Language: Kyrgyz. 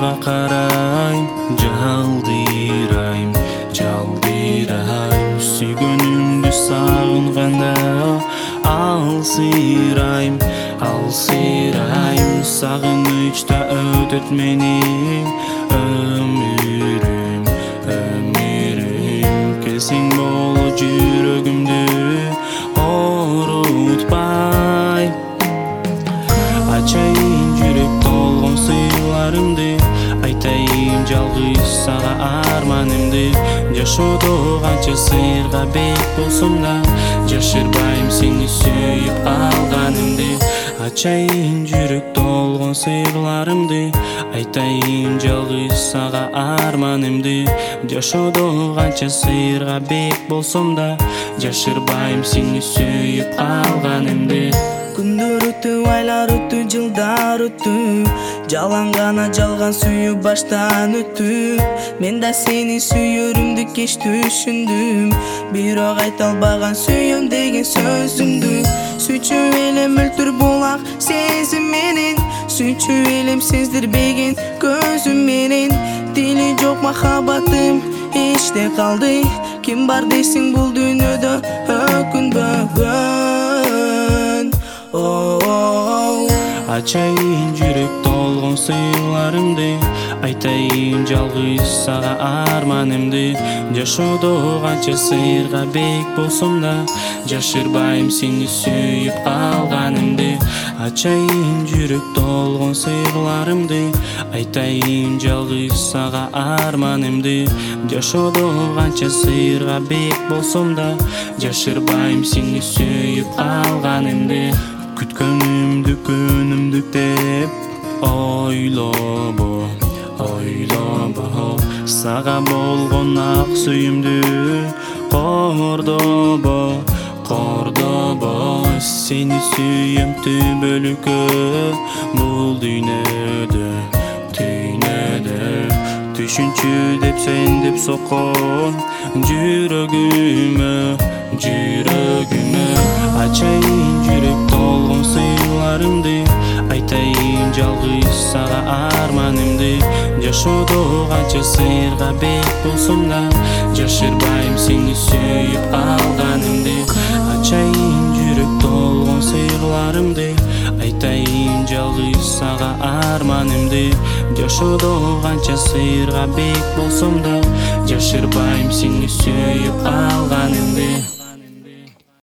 мага карайм, жалдырайм, жалдырайм. Сүйгөнүмдү сагынганда алсырайм, алсырайм. Сагынычта өтөт менин өмүрүм, өмүрүм. Келсең боло жүрөгүмдү оорутпай, ачайын жүрөк толгон сыйларымды, айтайын жалгыз сага арманымды. Жашоодо канча сыйырга бек болсом да, жашырбайм сени сүйүп алганымды. Ачайын жүрөк толгон сырларымды, айтайын жалгыз сага арманымды. Жашоодо канча сыйырга бек болсом да, жашырбайм сени сүйүп алганымды. Күндөр өттү, айлар өттү, жылдар өттү, жалаң гана жалган сүйүү баштан өттү. Мен да сени сүйөрүмдү кеч түшүндүм, бирок айта албаган сүйөм деген сөзүмдү. Сүйчү элем өлтүр булак сезим менен, сүйчү элем сездирбеген көзүм менен. Тили жок махаббатым эчте калды, ким бар дейсиң бул дүйнөдө өкүнбөгөн. Ачайын жүрөк толгон сыйларымды, айтайын жалгыз сага арманымды. Жашоодо канча сыйырга бек болсом да, жашырбайм сени сүйүп алганымды. Ачайын жүрөк толгон сырларымды, айтайын жалгыз сага арманымды. Жашоодо канча сыйырга бек болсом да, жашырбайм сени сүйүп алганымды. Күткөнүмдү күнүмдү деп ойлобо, ойлобо. Сага болгон ак сүйүмдү кордобо, кордобо. Сени сүйөм түбөлүккө бул дүйнөдө, дүйнөдө. Түшүнчү деп сен деп соккон жүрөгүмө, жүрөгүмө. Ачайын жүрөк толгон сыйларымды, айтайын жалгыз сага арманымды. Жашоодо канча сыйырга бек болсом да, жашырбайм сени сүйүп алганымды. Ачайын жүрөк толгон сырларымды, айтайын жалгыз сага арманымды. Жашоодо канча сыйырга бек болсом да, жашырбайм сени сүйүп алганымды.